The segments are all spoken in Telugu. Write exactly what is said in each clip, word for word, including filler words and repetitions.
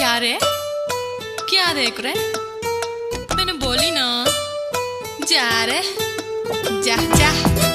क्या रे क्या देख रहे? मैंने बोली ना जा रे जा जा।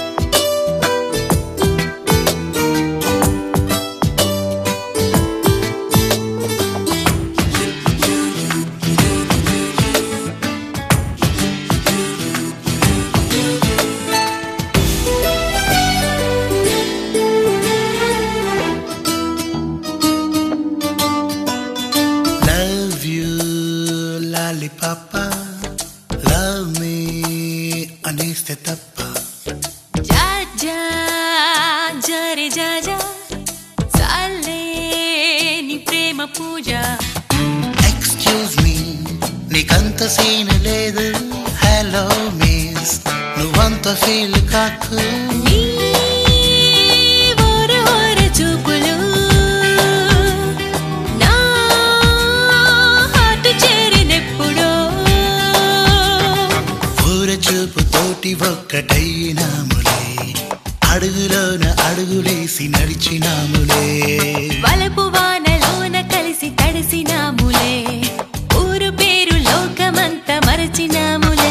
Papa, love me, aniste tappa. Ja ja, ja re ja ja, sale ni prema puja. Excuse me, nikanta scene ledu. Hello miss, nuvanta feel kakku. ఒక్కటైనాములే అడుగులోన అడుగులేసి నడిచినాములే వలపు వానలోన కలిసి తడిసినాములే ఊరు పేరు లోకమంతా మరచినాములే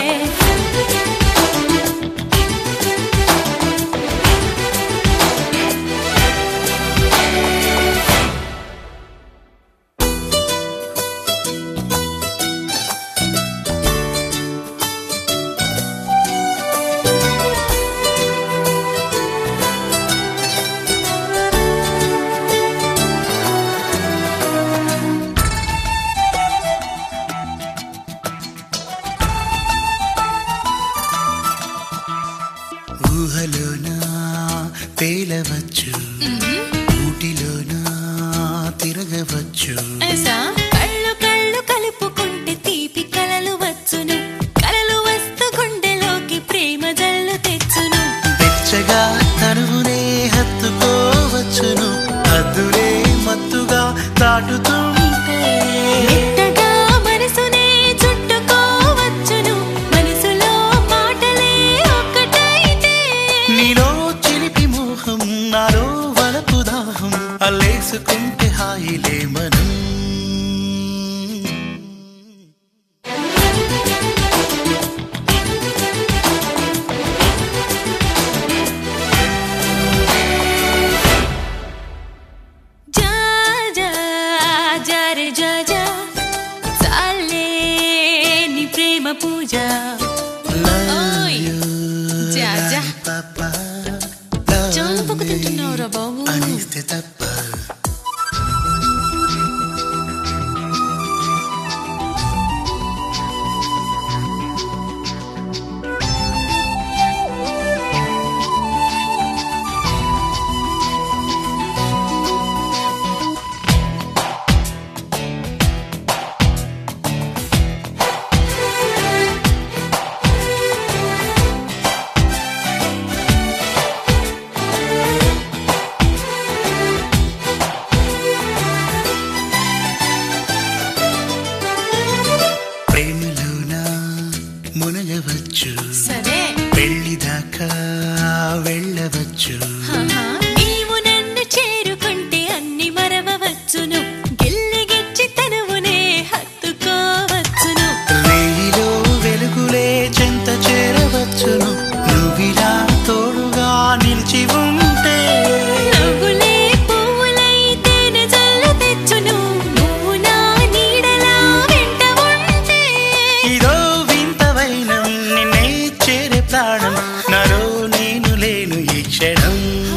ఊహలోనా తేలవచ్చు ఊటిలోనా తిరగవచ్చు కళ్ళు కళ్ళు కలుపుకుంటే తీపి కలలు వచ్చును కలలు వస్తూ గుండెలోకి ప్రేమ జల్లు తెచ్చును వెచ్చగా తనువునే హత్తుకోవచ్చును హద్దులే మత్తుగా దాటుతుంటే మెత్తగా మనసునే చుట్టుకోవచ్చును మనసులో మాటలే ఒక్కటైతే నీలో చిలిపి మోహం నాలో వలపు దాహం అల్లేసుకుంటే హాయిలే మనం పూజా చాలా పొగ తింటున్నావురా బాబు అనిస్తే తప్ప మునగవచ్చు సరే పెళ్లి దాకా వెళ్ళవచ్చు నీవు నన్ను చేరుకుంటే అన్ని మరవవచ్చును గిల్లి గిచ్చి తనువునే హత్తుకోవచ్చును రేయిలో వెలుగులే చెంత చేరవచ్చును నువ్విలా తోడుగా నిలిచి ఉంటే నవ్వులే పువ్వులై తేనె జల్లు తెచ్చును నువ్వు నా నీడలా వెంట ఉంటే ఇదో నిన్నే చేరే ప్రాణం నాలో నేను లేను ఈ క్షణం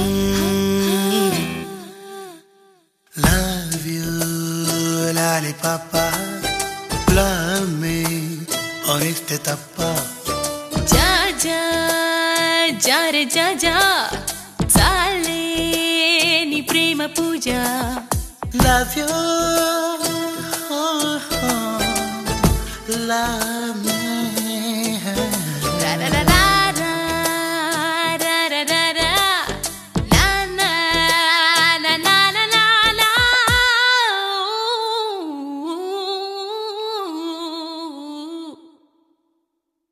లవ్ యూ లాలి పాప లవ్ మీ అనిస్తే తప్ప जा जा जा रे जा जा చాలే నీ ప్రేమ పూజ లవ్ యూ లవ్ మీ